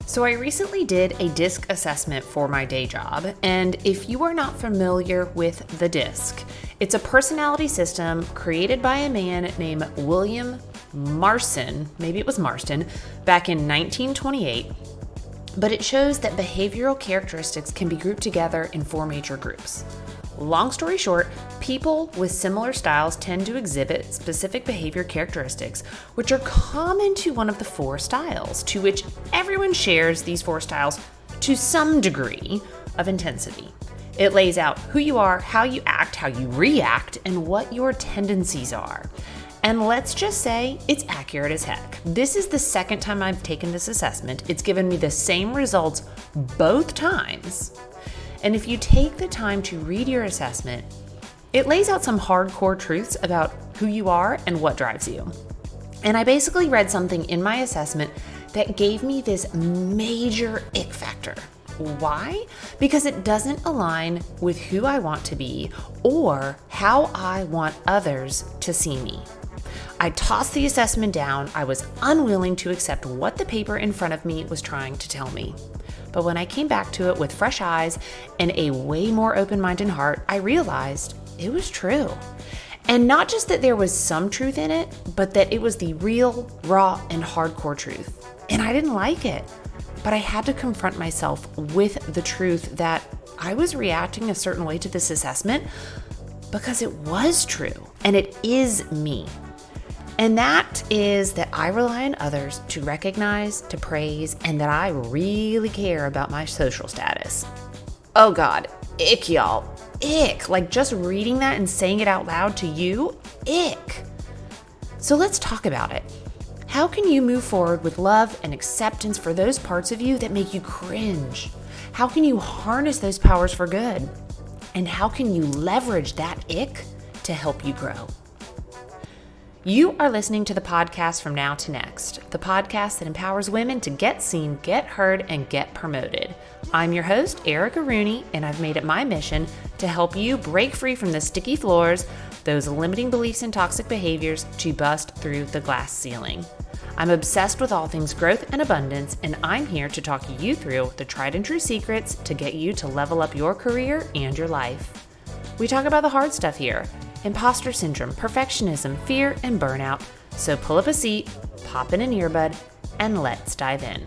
So I recently did a DISC assessment for my day job, and if you are not familiar with the DISC, it's a personality system created by a man named William Marston, maybe it was Marston, back in 1928, but it shows that behavioral characteristics can be grouped together in 4 major groups. Long story short, people with similar styles tend to exhibit specific behavior characteristics, which are common to one of the 4 styles, to which everyone shares these 4 styles to some degree of intensity. It lays out who you are, how you act, how you react, and what your tendencies are. And let's just say it's accurate as heck. This is the second time I've taken this assessment. It's given me the same results both times. And if you take the time to read your assessment, it lays out some hardcore truths about who you are and what drives you. And I basically read something in my assessment that gave me this major ick factor. Why? Because it doesn't align with who I want to be or how I want others to see me. I tossed the assessment down. I was unwilling to accept what the paper in front of me was trying to tell me. But when I came back to it with fresh eyes and a way more open-minded heart, I realized it was true. And not just that there was some truth in it, but that it was the real, raw, and hardcore truth. And I didn't like it, but I had to confront myself with the truth that I was reacting a certain way to this assessment because it was true, and it is me. And that is that I rely on others to recognize, to praise, and that I really care about my social status. Oh God, ick y'all, ick. Like just reading that and saying it out loud to you, ick. So let's talk about it. How can you move forward with love and acceptance for those parts of you that make you cringe? How can you harness those powers for good? And how can you leverage that ick to help you grow? You are listening to the podcast From Now to Next, the podcast that empowers women to get seen, get heard, and get promoted. I'm your host, Erica Rooney, and I've made it my mission to help you break free from the sticky floors, those limiting beliefs and toxic behaviors, to bust through the glass ceiling. I'm obsessed with all things growth and abundance, and I'm here to talk you through the tried and true secrets to get you to level up your career and your life. We talk about the hard stuff here. Imposter syndrome, perfectionism, fear, and burnout. So pull up a seat, pop in an earbud, and let's dive in.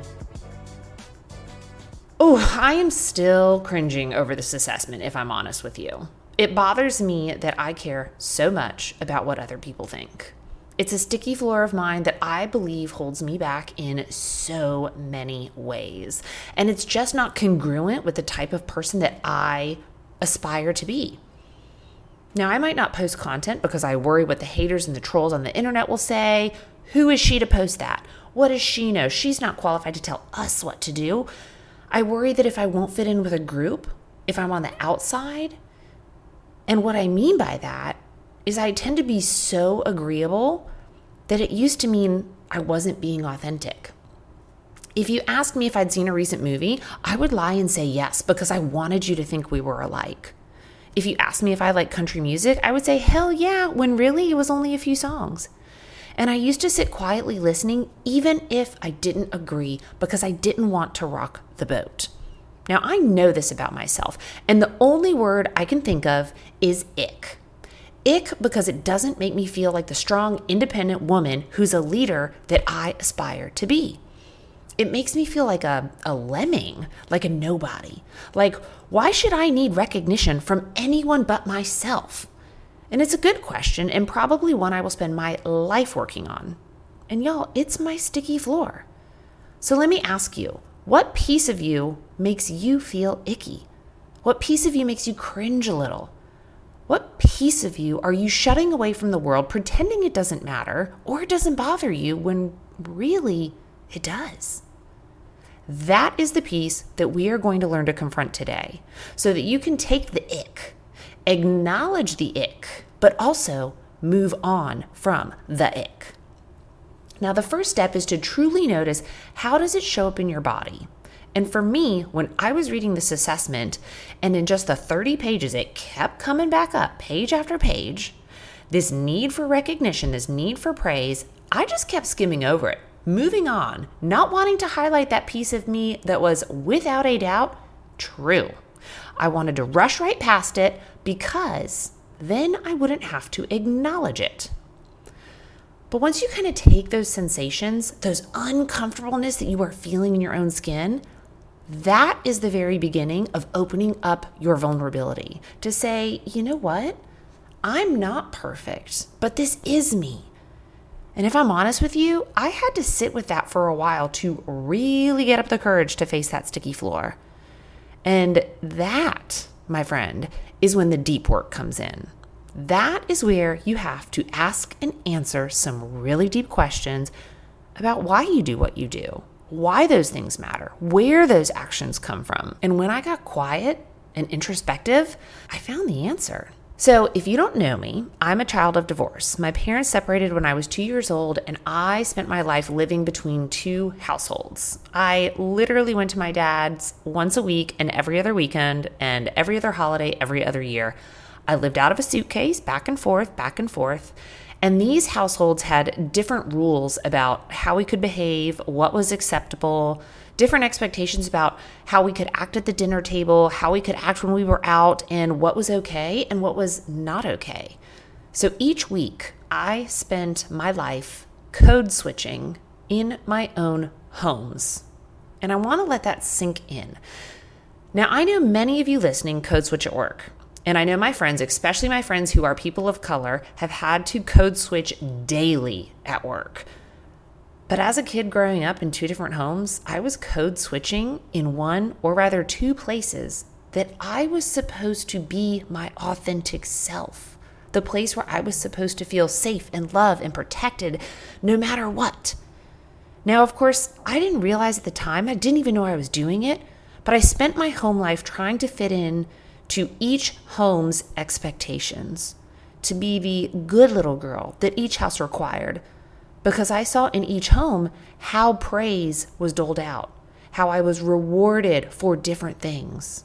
Oh, I am still cringing over this assessment, if I'm honest with you. It bothers me that I care so much about what other people think. It's a sticky floor of mine that I believe holds me back in so many ways. And it's just not congruent with the type of person that I aspire to be. Now, I might not post content because I worry what the haters and the trolls on the internet will say. Who is she to post that? What does she know? She's not qualified to tell us what to do. I worry that if I won't fit in with a group, if I'm on the outside. And what I mean by that is I tend to be so agreeable that it used to mean I wasn't being authentic. If you asked me if I'd seen a recent movie, I would lie and say yes because I wanted you to think we were alike. If you asked me if I like country music, I would say, hell yeah, when really it was only a few songs. And I used to sit quietly listening, even if I didn't agree, because I didn't want to rock the boat. Now, I know this about myself, and the only word I can think of is ick. Ick because it doesn't make me feel like the strong, independent woman who's a leader that I aspire to be. It makes me feel like a lemming, like a nobody. Like, why should I need recognition from anyone but myself? And it's a good question and probably one I will spend my life working on. And y'all, it's my sticky floor. So let me ask you, what piece of you makes you feel icky? What piece of you makes you cringe a little? What piece of you are you shutting away from the world, pretending it doesn't matter or it doesn't bother you when really it does? That is the piece that we are going to learn to confront today so that you can take the ick, acknowledge the ick, but also move on from the ick. Now, the first step is to truly notice, how does it show up in your body? And for me, when I was reading this assessment, and in just the 30 pages, it kept coming back up page after page, this need for recognition, this need for praise, I just kept skimming over it. moving on, not wanting to highlight that piece of me that was without a doubt true. I wanted to rush right past it because then I wouldn't have to acknowledge it. But once you kind of take those sensations, those uncomfortableness that you are feeling in your own skin, that is the very beginning of opening up your vulnerability to say, you know what? I'm not perfect, but this is me. And if I'm honest with you, I had to sit with that for a while to really get up the courage to face that sticky floor. And that, my friend, is when the deep work comes in. That is where you have to ask and answer some really deep questions about why you do what you do, why those things matter, where those actions come from. And when I got quiet and introspective, I found the answer. So if you don't know me, I'm a child of divorce. My parents separated when I was 2 years old, and I spent my life living between two households. I literally went to my dad's once a week and every other weekend and every other holiday every other year. I lived out of a suitcase, back and forth, back and forth. And these households had different rules about how we could behave, what was acceptable, different expectations about how we could act at the dinner table, how we could act when we were out, and what was okay and what was not okay. So each week, I spent my life code switching in my own homes. And I want to let that sink in. Now, I know many of you listening code switch at work. And I know my friends, especially my friends who are people of color, have had to code switch daily at work. But as a kid growing up in two different homes, I was code switching in one, or rather two places that I was supposed to be my authentic self. The place where I was supposed to feel safe and loved and protected no matter what. Now, of course, I didn't realize at the time, I didn't even know I was doing it, but I spent my home life trying to fit in to each home's expectations, to be the good little girl that each house required, because I saw in each home how praise was doled out, how I was rewarded for different things.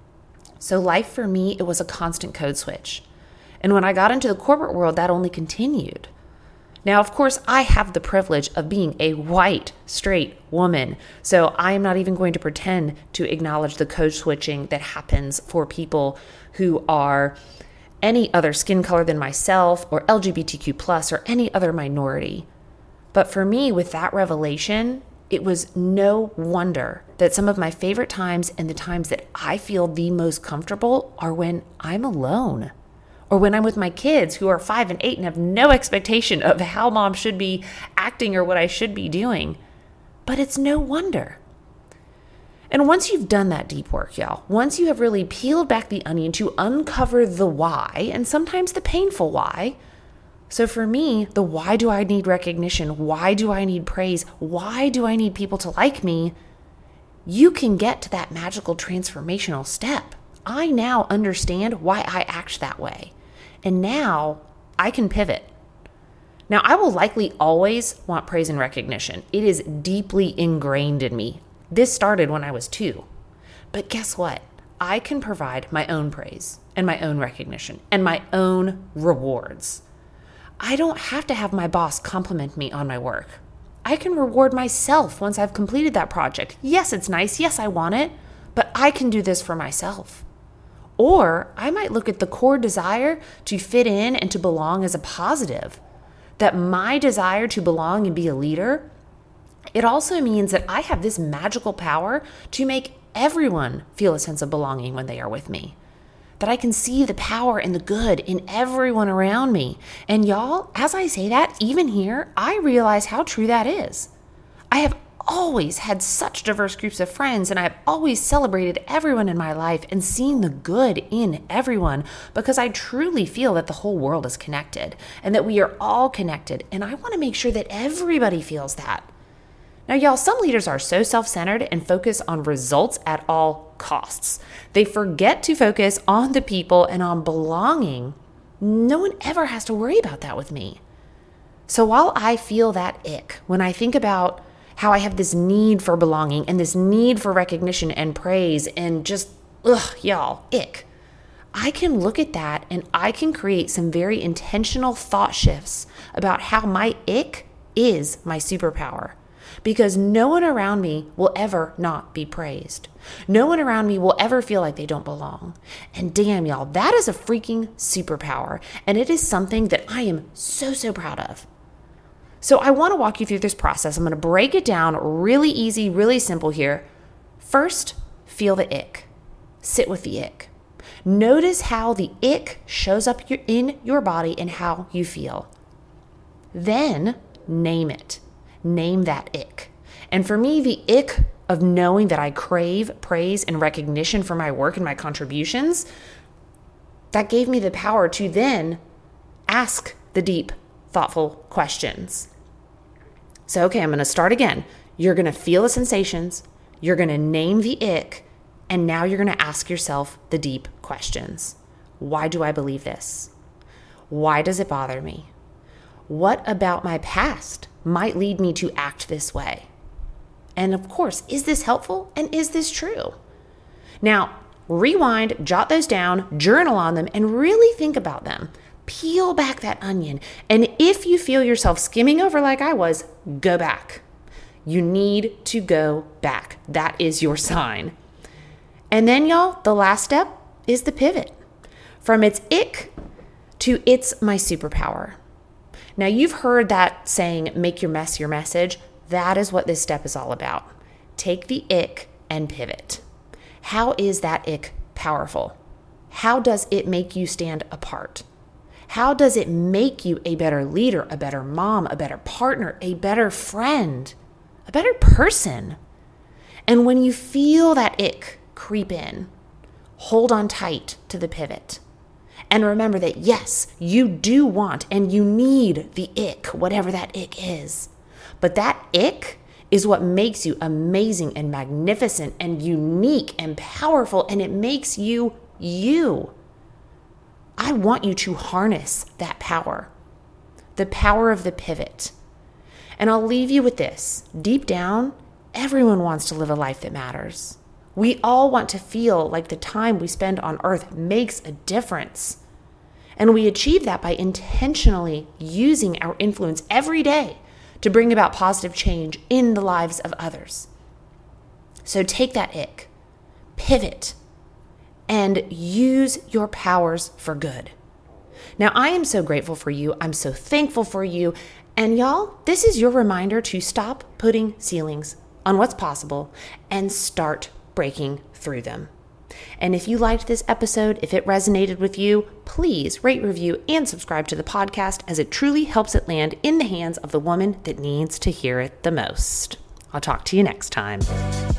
So life for me, it was a constant code switch. And when I got into the corporate world, that only continued. Now, of course, I have the privilege of being a white, straight woman, so I am not even going to pretend to acknowledge the code switching that happens for people who are any other skin color than myself or LGBTQ+ or any other minority. But for me, with that revelation, it was no wonder that some of my favorite times and the times that I feel the most comfortable are when I'm alone. Or when I'm with my kids who are 5 and 8 and have no expectation of how mom should be acting or what I should be doing. But it's no wonder. And once you've done that deep work, y'all, once you have really peeled back the onion to uncover the why, and sometimes the painful why. So for me, the why do I need recognition? Why do I need praise? Why do I need people to like me? You can get to that magical transformational step. I now understand why I act that way. And now I can pivot. Now, I will likely always want praise and recognition. It is deeply ingrained in me. This started when I was 2. But guess what? I can provide my own praise and my own recognition and my own rewards. I don't have to have my boss compliment me on my work. I can reward myself once I've completed that project. Yes, it's nice. Yes, I want it. But I can do this for myself. Or I might look at the core desire to fit in and to belong as a positive. That my desire to belong and be a leader, it also means that I have this magical power to make everyone feel a sense of belonging when they are with me. That I can see the power and the good in everyone around me. And y'all, as I say that, even here, I realize how true that is. I have always had such diverse groups of friends, and I've always celebrated everyone in my life and seen the good in everyone because I truly feel that the whole world is connected and that we are all connected. And I want to make sure that everybody feels that. Now, y'all, some leaders are so self-centered and focus on results at all costs. They forget to focus on the people and on belonging. No one ever has to worry about that with me. So while I feel that ick when I think about how I have this need for belonging and this need for recognition and praise and just, y'all, ick. I can look at that and I can create some very intentional thought shifts about how my ick is my superpower. because no one around me will ever not be praised. No one around me will ever feel like they don't belong. And damn, y'all, that is a freaking superpower. And it is something that I am so proud of. So I want to walk you through this process. I'm going to break it down really easy, really simple here. First, feel the ick. Sit with the ick. Notice how the ick shows up in your body and how you feel. Then name it. Name that ick. And for me, the ick of knowing that I crave praise and recognition for my work and my contributions, that gave me the power to then ask the deep, thoughtful questions. So, okay, I'm going to start again. You're going to feel the sensations. You're going to name the ick. And now you're going to ask yourself the deep questions. Why do I believe this? Why does it bother me? What about my past might lead me to act this way? And of course, is this helpful and is this true? Now, rewind, jot those down, journal on them, and really think about them. Peel back that onion. And if you feel yourself skimming over like I was, go back. You need to go back. That is your sign. And then, y'all, the last step is the pivot. From it's ick to it's my superpower. Now, you've heard that saying, make your mess your message. That is what this step is all about. Take the ick and pivot. How is that ick powerful? How does it make you stand apart? How does it make you a better leader, a better mom, a better partner, a better friend, a better person? And when you feel that ick creep in, hold on tight to the pivot. And remember that, yes, you do want and you need the ick, whatever that ick is. But that ick is what makes you amazing and magnificent and unique and powerful, and it makes you you. I want you to harness that power, the power of the pivot. And I'll leave you with this. Deep down, everyone wants to live a life that matters. We all want to feel like the time we spend on earth makes a difference. And we achieve that by intentionally using our influence every day to bring about positive change in the lives of others. So take that ick, pivot, and use your powers for good. Now, I am so grateful for you. I'm so thankful for you. And y'all, this is your reminder to stop putting ceilings on what's possible and start breaking through them. And if you liked this episode, if it resonated with you, please rate, review, and subscribe to the podcast, as it truly helps it land in the hands of the woman that needs to hear it the most. I'll talk to you next time.